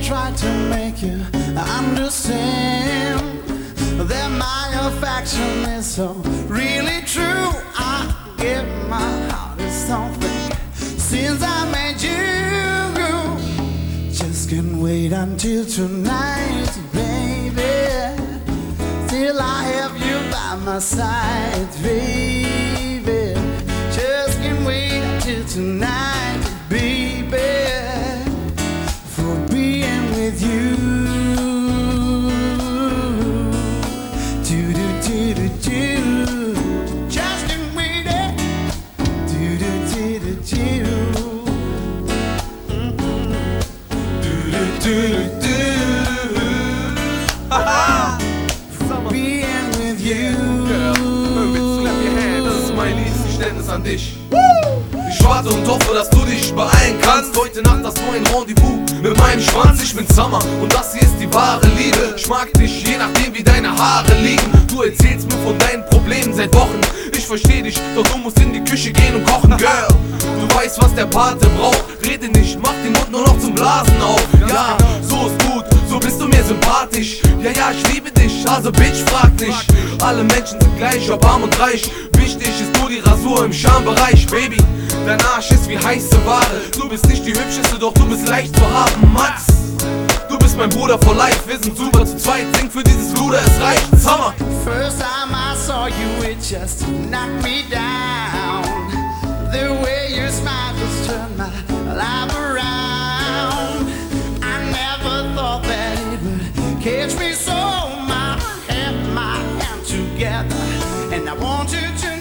try to make you understand that my affection is so really true. I give my heart to something since I met you. Just can't wait until tonight, baby. Till I have you by my side, baby. Just can't wait until tonight, baby, for being with you. Do do do do do. Just can't wait. Do do do do do. Do do do do. Being with you. Das ist mein Liebesgeständnis an dich. Ich warte und hoffe, dass du dich beeilen kannst. Heute Nacht hast du ein Rendezvous mit meinem Schwanz. Ich bin Summer und das hier ist die wahre Liebe. Ich mag dich, je nachdem wie deine Haare liegen. Du erzählst mir von deinen Problemen seit Wochen. Ich versteh dich, doch du musst in die Küche gehen und kochen, Girl. Du weißt, was der Pate braucht. Rede nicht, mach den Mund nur noch zum Blasen auf. Ja, so ist gut, so bist du mir sympathisch. Ja, ja, ich liebe dich, also Bitch, frag nicht. Alle Menschen sind gleich, ob arm und reich. Wichtig ist nur die Rasur im Schambereich, Baby. Dein Arsch ist wie heiße Ware. Du bist nicht die hübscheste, doch du bist leicht zu haben, Max. Du bist mein Bruder for life, wir sind super zu zweit. Sing für dieses Luder, es reicht, Summer. First time I saw you, it just knocked me down. The way your smile just turned my life around. I never thought that it would catch me so. My hand together, and I wanted to